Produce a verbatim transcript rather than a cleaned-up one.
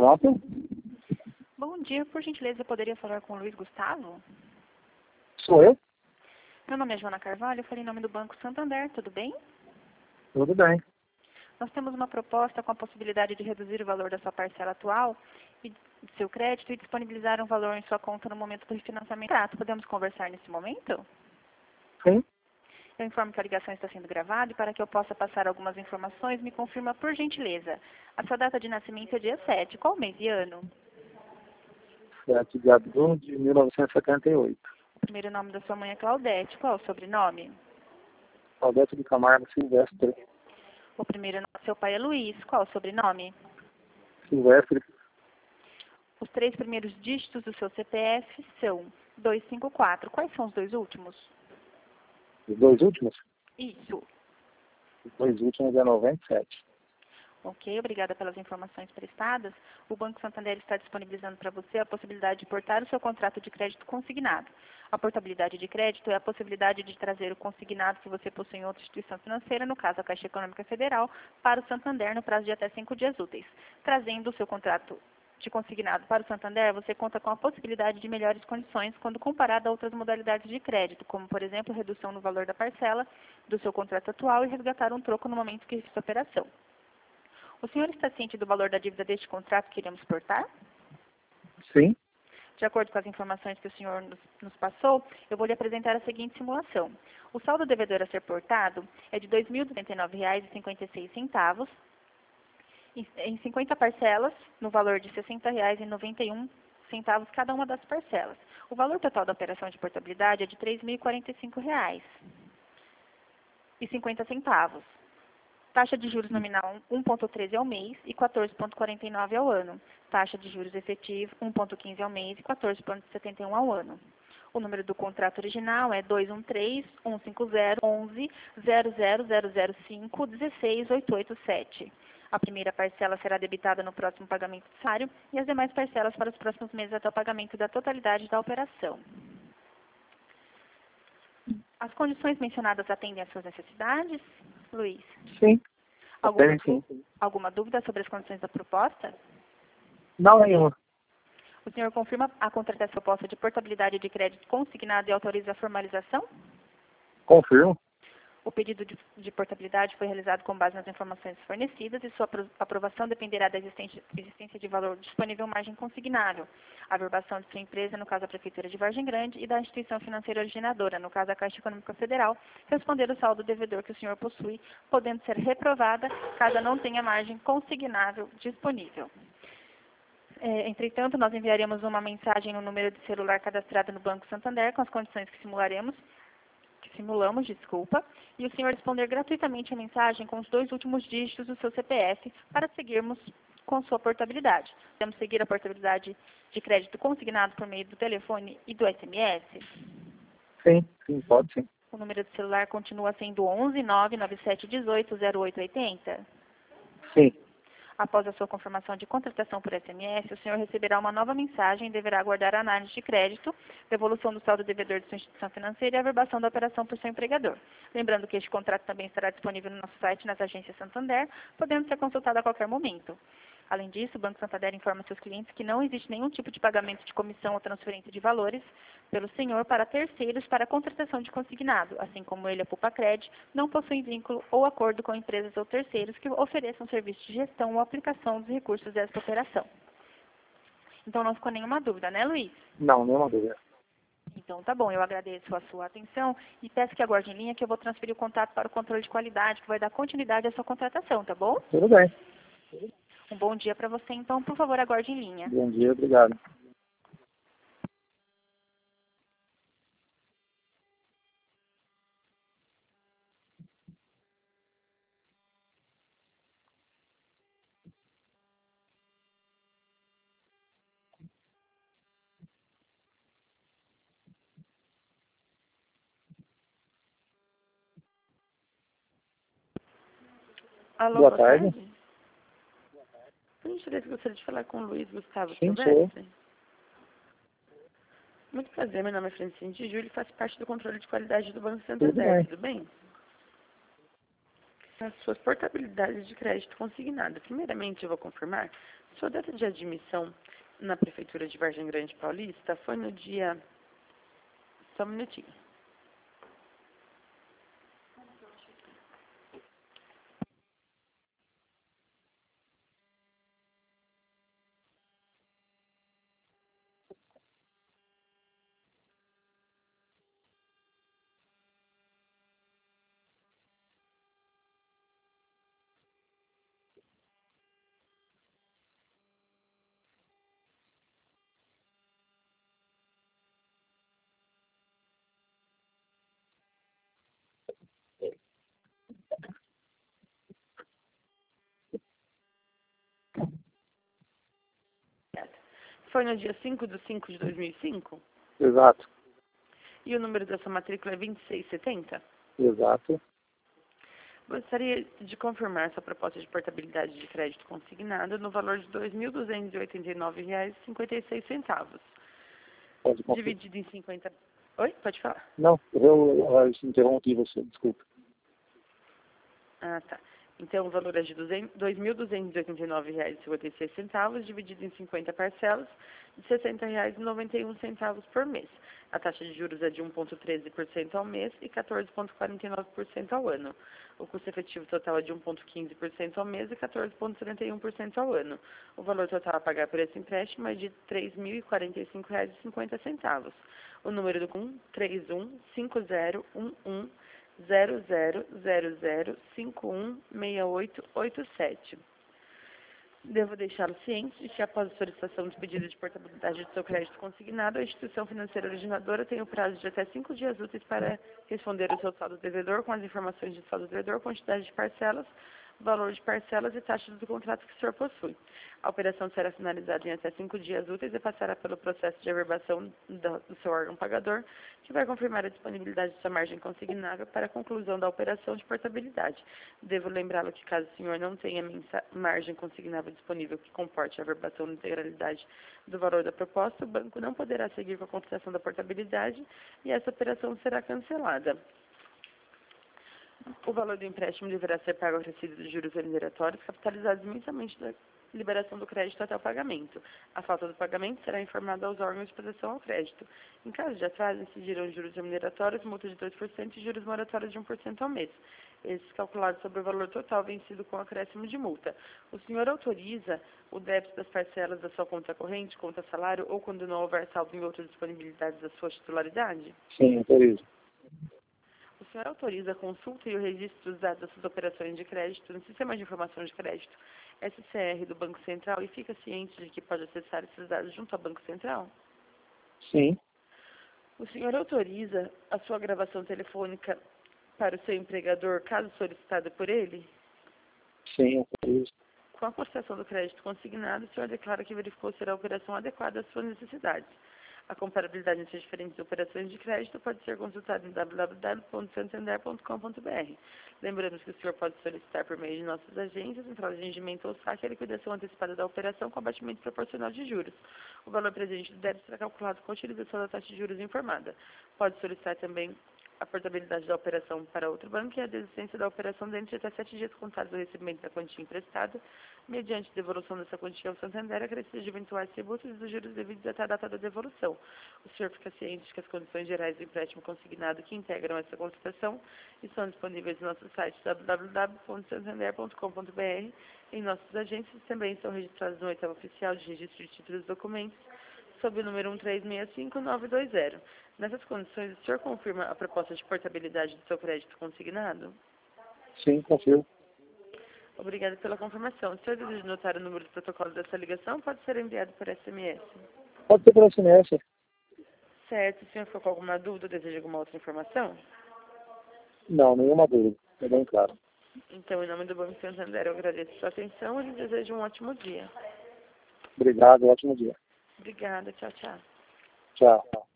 Próprio? Bom dia, por gentileza, eu poderia falar com o Luiz Gustavo? Sou eu? Meu nome é Joana Carvalho, eu falei em nome do Banco Santander, tudo bem? Tudo bem. Nós temos uma proposta com a possibilidade de reduzir o valor da sua parcela atual e do seu crédito e disponibilizar um valor em sua conta no momento do refinanciamento. Podemos conversar nesse momento? Sim. Eu informo que a ligação está sendo gravada e para que eu possa passar algumas informações, me confirma por gentileza. A sua data de nascimento é dia sete, qual mês e ano? sete de abril de mil novecentos e setenta e oito. O primeiro nome da sua mãe é Claudete, qual é o sobrenome? Claudete de Camargo Silvestre. O primeiro nome do seu pai é Luiz, qual é o sobrenome? Silvestre. Os três primeiros dígitos do seu C P F são dois cinco quatro. Quais são os dois últimos? Os dois últimos? Isso. Os dois últimos é noventa e sete. Ok, obrigada pelas informações prestadas. O Banco Santander está disponibilizando para você a possibilidade de portar o seu contrato de crédito consignado. A portabilidade de crédito é a possibilidade de trazer o consignado que você possui em outra instituição financeira, no caso a Caixa Econômica Federal, para o Santander no prazo de até cinco dias úteis. Trazendo o seu contrato de consignado para o Santander, você conta com a possibilidade de melhores condições quando comparado a outras modalidades de crédito, como, por exemplo, redução no valor da parcela do seu contrato atual e resgatar um troco no momento que existe a operação. O senhor está ciente do valor da dívida deste contrato que iremos portar? Sim. De acordo com as informações que o senhor nos, nos passou, eu vou lhe apresentar a seguinte simulação. O saldo devedor a ser portado é de dois mil duzentos e noventa e nove reais e cinquenta e seis centavos, em, em cinquenta parcelas, no valor de sessenta reais e noventa e um centavos cada uma das parcelas. O valor total da operação de portabilidade é de três mil e quarenta e cinco reais e cinquenta centavos. Taxa de juros nominal um vírgula treze ao mês e quatorze vírgula quarenta e nove ao ano. Taxa de juros efetivo um vírgula quinze ao mês e quatorze vírgula setenta e um ao ano. O número do contrato original é dois um três, um cinco zero, onze, zero zero zero zero cinco, dezesseis, oitocentos e oitenta e sete. A primeira parcela será debitada no próximo pagamento do salário e as demais parcelas para os próximos meses até o pagamento da totalidade da operação. As condições mencionadas atendem às suas necessidades, Luiz? Sim. Alguma, Sim, sim. alguma dúvida sobre as condições da proposta? Não, nenhuma. O senhor confirma a contratação proposta de portabilidade de crédito consignado e autoriza a formalização? Confirmo. O pedido de, de portabilidade foi realizado com base nas informações fornecidas e sua apro- aprovação dependerá da existência, existência de valor disponível margem consignável, a averbação de sua empresa, no caso a Prefeitura de Vargem Grande, e da instituição financeira originadora, no caso a Caixa Econômica Federal, responder o saldo devedor que o senhor possui, podendo ser reprovada caso não tenha margem consignável disponível. É, entretanto, nós enviaremos uma mensagem no número de celular cadastrado no Banco Santander com as condições que simularemos, que simulamos, desculpa, e o senhor responder gratuitamente a mensagem com os dois últimos dígitos do seu C P F para seguirmos com sua portabilidade. Podemos seguir a portabilidade de crédito consignado por meio do telefone e do S M S? Sim, sim, pode sim. O número de celular continua sendo onze, nove nove sete um oito, zero oito oito zero? Sim. Após a sua confirmação de contratação por S M S, o senhor receberá uma nova mensagem e deverá aguardar a análise de crédito, devolução do saldo devedor de sua instituição financeira e a averbação da operação por seu empregador. Lembrando que este contrato também estará disponível no nosso site nas agências Santander, podendo ser consultado a qualquer momento. Além disso, o Banco Santander informa seus clientes que não existe nenhum tipo de pagamento de comissão ou transferência de valores pelo senhor para terceiros para a contratação de consignado, assim como ele, a Pupacred, não possuem vínculo ou acordo com empresas ou terceiros que ofereçam serviço de gestão ou aplicação dos recursos desta operação. Então não ficou nenhuma dúvida, né, Luiz? Não, nenhuma dúvida. Então tá bom, eu agradeço a sua atenção e peço que aguarde em linha que eu vou transferir o contato para o controle de qualidade, que vai dar continuidade à sua contratação, tá bom? Tudo bem. Um bom dia para você, então, por favor, aguarde em linha. Bom dia, obrigado. Alô, Boa boa tarde. tarde. Por gentileza, gostaria de falar com o Luiz Gustavo Sim, sou. Silvestre. Muito prazer, meu nome é Francine de Júlio e faço parte do controle de qualidade do Banco Tudo Santander, bem. tudo bem? as suas portabilidades de crédito consignado. Primeiramente, eu vou confirmar. Sua data de admissão na Prefeitura de Vargem Grande Paulista foi no dia... Só um minutinho. Foi no dia cinco de cinco de dois mil e cinco? Exato. E o número da sua matrícula é vinte e seis setenta? Exato. Gostaria de confirmar sua proposta de portabilidade de crédito consignado no valor de dois mil duzentos e oitenta e nove reais e cinquenta e seis centavos. Pode confirmar. Dividido em cinquenta... Oi? Pode falar. Não, eu, eu interrompi você, desculpa. Ah, tá. Então, o valor é de dois mil duzentos e oitenta e nove reais e cinquenta e seis centavos, dividido em cinquenta parcelas, de sessenta reais e noventa e um centavos por mês. A taxa de juros é de um vírgula treze por cento ao mês e quatorze vírgula quarenta e nove por cento ao ano. O custo efetivo total é de um vírgula quinze por cento ao mês e quatorze vírgula setenta e um por cento ao ano. O valor total a pagar por esse empréstimo é de três mil e quarenta e cinco reais e cinquenta centavos. O número do C U M três um cinco zero um um zero zero zero zero cinco um seis oito oito sete. Devo deixá-lo ciente de que, após a solicitação de pedido de portabilidade do seu crédito consignado, a instituição financeira originadora tem o prazo de até cinco dias úteis para responder o seu saldo devedor com as informações de saldo devedor, quantidade de parcelas, valor de parcelas e taxas do contrato que o senhor possui. A operação será finalizada em até cinco dias úteis e passará pelo processo de averbação do seu órgão pagador, que vai confirmar a disponibilidade de sua margem consignável para a conclusão da operação de portabilidade. Devo lembrá-lo que, caso o senhor não tenha margem consignável disponível que comporte a averbação na integralidade do valor da proposta, o banco não poderá seguir com a concessão da portabilidade e essa operação será cancelada. O valor do empréstimo deverá ser pago ao recibo de juros remuneratórios, capitalizados mensalmente da liberação do crédito até o pagamento. A falta do pagamento será informada aos órgãos de proteção ao crédito. Em caso de atraso, incidirão juros remuneratórios, multa de dois por cento e juros moratórios de um por cento ao mês. Esses calculados sobre o valor total vencido com acréscimo de multa. O senhor autoriza o débito das parcelas da sua conta corrente, conta salário, ou quando não houver saldo em outras disponibilidades da sua titularidade? Sim, autorizo. O senhor autoriza a consulta e o registro dos dados das suas operações de crédito no Sistema de Informação de Crédito, S C R, do Banco Central, e fica ciente de que pode acessar esses dados junto ao Banco Central? Sim. O senhor autoriza a sua gravação telefônica para o seu empregador, caso solicitado por ele? Sim, autorizo. Com a concessão do crédito consignado, o senhor declara que verificou ser a operação adequada às suas necessidades. A comparabilidade entre as diferentes operações de crédito pode ser consultada em w w w ponto santander ponto com ponto b r. Lembramos que o senhor pode solicitar por meio de nossas agências, central de rendimento ou saque, a liquidação antecipada da operação com abatimento proporcional de juros. O valor presente do débito será calculado com a utilização da taxa de juros informada. Pode solicitar também a portabilidade da operação para outro banco e a desistência da operação dentro de até sete dias contados do recebimento da quantia emprestada, mediante devolução dessa quantia ao Santander, acrescidos de eventuais tributos e dos juros devidos até a data da devolução. O senhor fica ciente de que as condições gerais do empréstimo consignado que integram essa concessão estão disponíveis no nosso site w w w ponto santander ponto com ponto b r. Em nossas agências também estão registrados no oitavo oficial de registro de títulos e documentos, sob o número um três seis cinco nove dois zero. Nessas condições, o senhor confirma a proposta de portabilidade do seu crédito consignado? Sim, confirmo. Obrigada pela confirmação. O senhor deseja notar o número de protocolo dessa ligação? Pode ser enviado por S M S. Pode ser por S M S. Certo. O senhor ficou com alguma dúvida ou deseja alguma outra informação? Não, nenhuma dúvida. É bem claro. Então, em nome do Banco Santander, eu agradeço a sua atenção e lhe desejo um ótimo dia. Obrigado, ótimo dia. Obrigada. Tchau, tchau. Tchau.